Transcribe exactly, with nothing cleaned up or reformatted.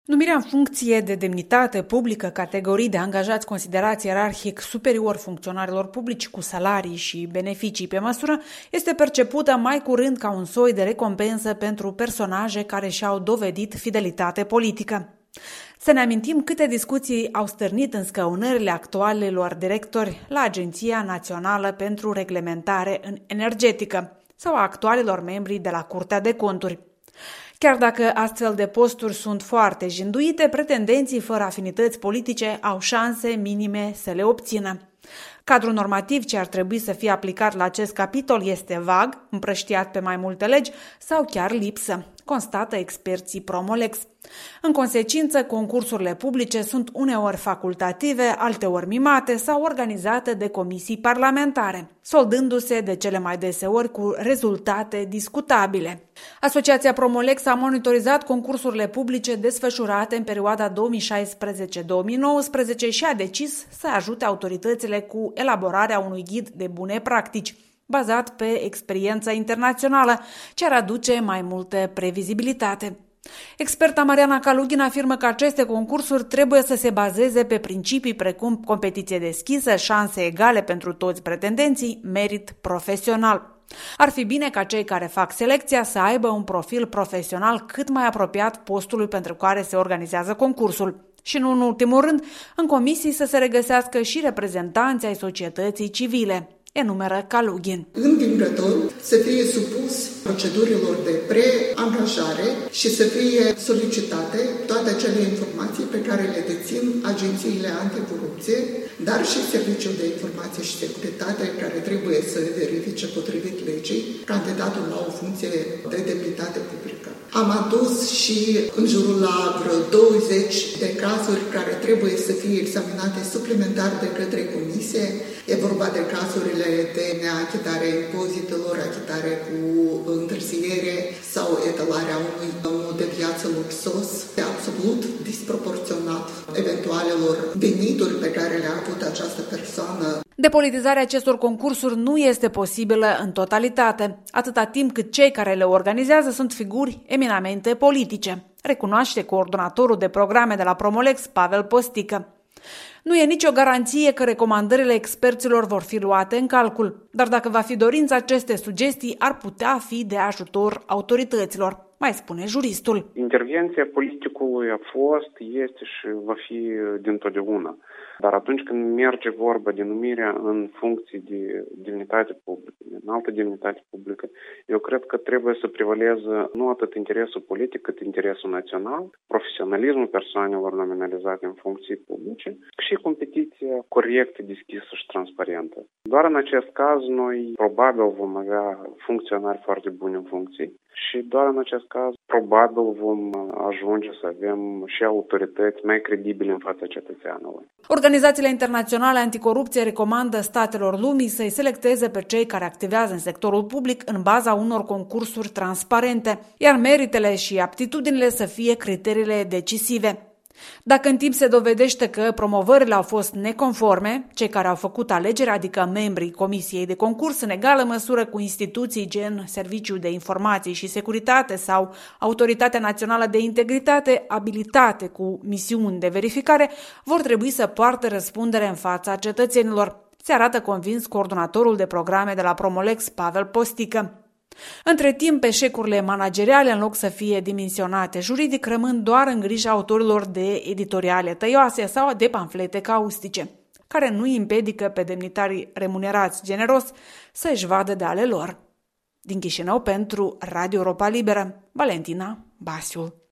Numirea în funcție de demnitate publică categorii de angajați considerați ierarhic superior funcționarilor publici cu salarii și beneficii pe măsură este percepută mai curând ca un soi de recompensă pentru personaje care și-au dovedit fidelitate politică. Să ne amintim câte discuții au stârnit în scăunările actualelor directori la Agenția Națională pentru Reglementare în Energetică sau a actualelor membri de la Curtea de Conturi. Chiar dacă astfel de posturi sunt foarte jinduite, pretendenții fără afinități politice au șanse minime să le obțină. Cadrul normativ ce ar trebui să fie aplicat la acest capitol este vag, împrăștiat pe mai multe legi sau chiar lipsă, constată experții Promolex. În consecință, concursurile publice sunt uneori facultative, alteori mimate sau organizate de comisii parlamentare, soldându-se de cele mai deseori cu rezultate discutabile. Asociația Promolex a monitorizat concursurile publice desfășurate în perioada două mii șaisprezece două mii nouăsprezece și a decis să ajute autoritățile cu elaborarea unui ghid de bune practici, bazat pe experiența internațională, ce ar aduce mai multă previzibilitate. Experta Mariana Kalugin afirmă că aceste concursuri trebuie să se bazeze pe principii precum competiție deschisă, șanse egale pentru toți pretendenții, merit profesional. Ar fi bine ca cei care fac selecția să aibă un profil profesional cât mai apropiat postului pentru care se organizează concursul. Și nu în ultimul rând, în comisii să se regăsească și reprezentanții ai societății civile, enumeră Kalugin. Învingătorul să fie supus procedurilor de pre-angajare și să fie solicitate toate acele informații pe care le dețin agențiile anticorupție, dar și Serviciul de Informație și Securitate, care trebuie să verifice potrivit legii candidatul la o funcție de demnitate publică. Am adus și în jurul la vreo douăzeci de cazuri care trebuie să fie examinate suplimentar de către comisie. E vorba de cazurile de neachitare a impozitelor, achitare cu întârziere sau etalarea unui mod de viață luxos, absolut disproporționat eventualelor venituri pe care le-a avut această persoană. Depolitizarea acestor concursuri nu este posibilă în totalitate, atâta timp cât cei care le organizează sunt figuri eminamente politice, recunoaște coordonatorul de programe de la Promolex, Pavel Postică. Nu e nicio garanție că recomandările experților vor fi luate în calcul, dar dacă va fi dorință, aceste sugestii ar putea fi de ajutor autorităților, mai spune juristul. Intervenția politicului a fost, este și va fi dintotdeauna. Dar atunci când merge vorba de numirea în funcții de demnitate publică, de înaltă demnitate publică, eu cred că trebuie să prevaleze nu atât interesul politic, cât interesul național, profesionalismul persoanelor nominalizate în funcții publice și competiția corectă, deschisă și transparentă. Doar în acest caz noi probabil vom avea funcționari foarte buni în funcții și doar în acest caz probabil vom ajunge să avem și autorități mai credibile în fața cetățeanului. Organizațiile internaționale anticorupție recomandă statelor lumii să-i selecteze pe cei care activează în sectorul public în baza unor concursuri transparente, iar meritele și aptitudinile să fie criteriile decisive. Dacă în timp se dovedește că promovările au fost neconforme, cei care au făcut alegerea, adică membrii Comisiei de Concurs, în egală măsură cu instituții gen Serviciul de Informații și Securitate sau Autoritatea Națională de Integritate, abilitate cu misiuni de verificare, vor trebui să poartă răspundere în fața cetățenilor, se arată convins coordonatorul de programe de la Promolex, Pavel Postică. Între timp, eșecurile manageriale, în loc să fie dimensionate juridic, rămân doar în grija autorilor de editoriale tăioase sau de pamflete caustice, care nu îi împiedică pe demnitarii remunerați generos să-și vadă de ale lor. Din Chișinău, pentru Radio Europa Liberă, Valentina Basiul.